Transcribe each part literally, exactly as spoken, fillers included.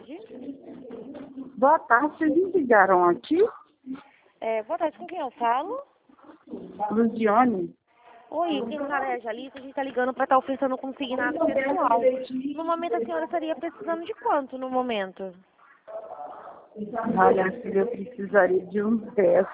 tarde. Boa tarde, vocês me ligaram aqui? É, boa tarde, com quem eu falo? Luziane? Oi, quem fala é a Jalissa, a gente tá ligando pra estar ofertando consignado pessoal. No momento a senhora estaria precisando de quanto no momento? Olha, filha, eu precisaria de uns dez.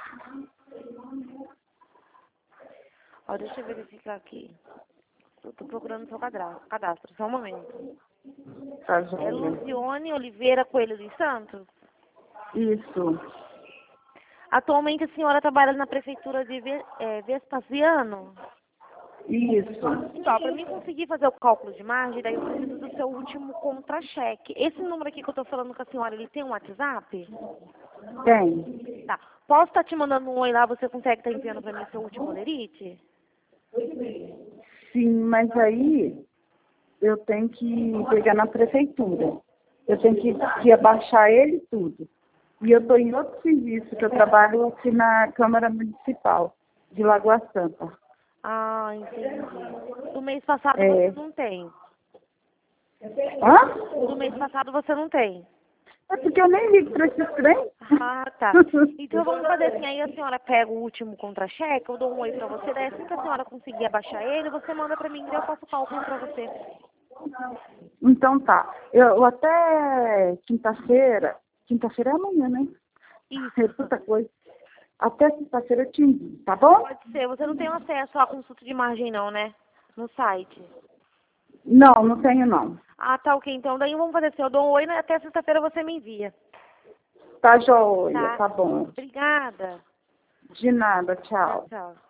Ó, deixa eu verificar aqui. Eu tô procurando o seu cadastro, cadastro, só um momento. Tá, É joia? Luzione Oliveira Coelho dos Santos? Isso, Atualmente a senhora trabalha na prefeitura de Ve- é, Vespasiano? isso. Então, para mim conseguir fazer o cálculo de margem, daí eu preciso do seu último contra-cheque. Esse número aqui que eu tô falando com a senhora, ele tem um WhatsApp? Tem. Tá. Posso estar te mandando um oi lá, você consegue estar enviando para mim seu último lerite? Sim, mas aí eu tenho que pegar na prefeitura. Eu tenho que, que abaixar ele tudo. E eu estou em outro serviço, que eu trabalho aqui na Câmara Municipal de Lagoa Santa. Ah, entendi. Do mês passado É. você não tem. Hã? Do mês passado você não tem. É porque eu nem ligo para esses trem. Ah, tá. Então vamos fazer assim, aí a senhora pega o último contra-cheque, eu dou um oi pra você, daí assim que a senhora conseguir abaixar ele, você manda pra mim e eu faço o cálculo pra você. Então tá. Eu até quinta-feira, quinta-feira é amanhã, né? Isso. É tanta coisa. Até quinta-feira eu te envio, tá bom? Pode ser. Você não tem acesso à consulta de margem não, né? No site. Não, não tenho não. Ah, tá ok. Então daí vamos fazer assim, eu dou um oi, né? Até sexta-feira você me envia. Tá joia, Tá? tá bom. Obrigada. De nada, Tchau, tchau. tchau.